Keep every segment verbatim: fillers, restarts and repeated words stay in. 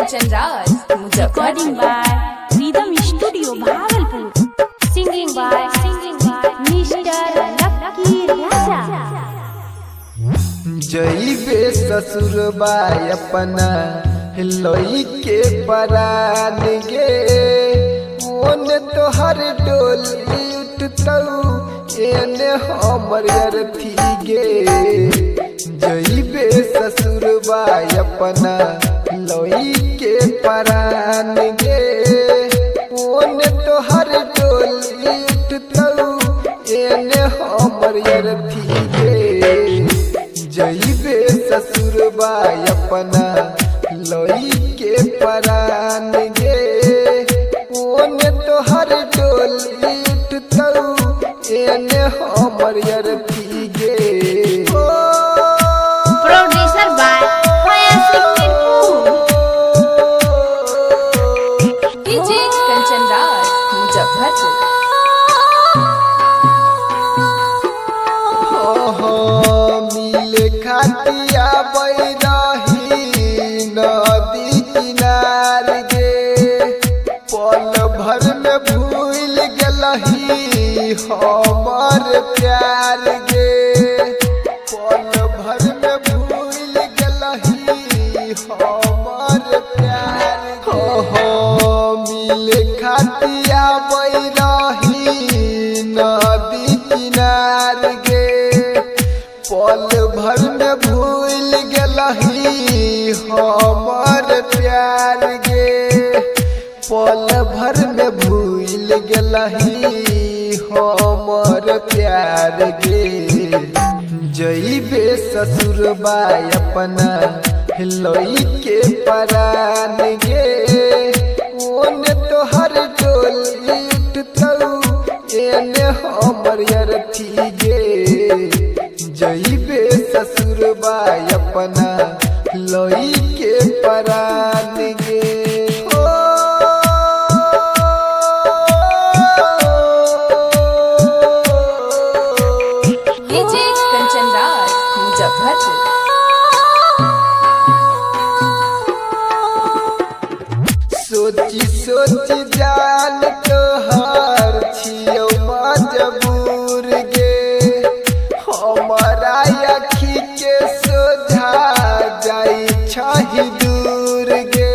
Kanchan Raj, Recording by Rhythm Studio, Bhagalpur. Singing by Singing by Mister Lucky Raja. जइबे ससुरबा अपना लोई के परान गे ओन तोहर डोली उठतौ एने हमर अरथी गे जइबे ससुरबा अपना लोई के परान गे ओन तोहर डोली उठतौ एने हमर अरथी गे जइबे ससुरबा अपना लोई के परान गे ओन तोहर डोली उठतौ एने हमर अरथी गे Producer by Fire Singing. D J Kanchan Raj, Muzaffarpur. मिले खातिया बैरही नदी किनार गे पल भर में भूल गलही हमर प्यार गे पल भर में भूल गलही हमर प्यार हो हो मिले खातिया बैरही नदी किनार गे पल भर में भूल गलही हमर प्यार गे पल भर में भूल गलही हमर प्यार गे जइबे ससुरबा अपना लोई के परान गे ओन तोहर डोली उठतौ एने हमर अरथी गे जइबे ससुरबा अपना लोई के परान गे D J Kanchan Raj, Muzaffarpur. सोची सोची जान तोहर छियौ मजबूर गे हमारा अखी के सोझा जाई छही दूर गे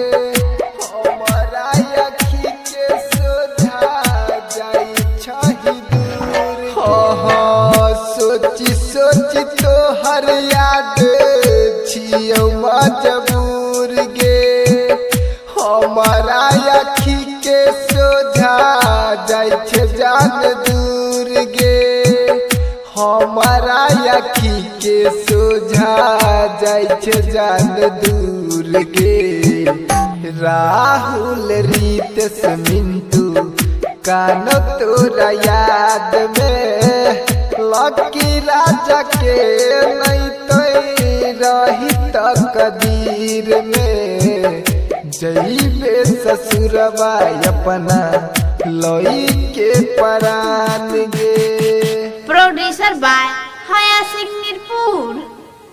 हमारा अखी के सोझा जाई छही दूर हो हो सोची सोची तोहर याद छियौ मजबूर गे हमारा अखी के सोझा जाय छे जान दूर गे हमारा अखी के सोझा जाय छे जान दूर गे राहुल रीत से मिंटू कानो तोरा याद में लकी राजा के नहीं तो रही तकदीर में जइबे ससुरबा अपना लोई के परान गे Producer by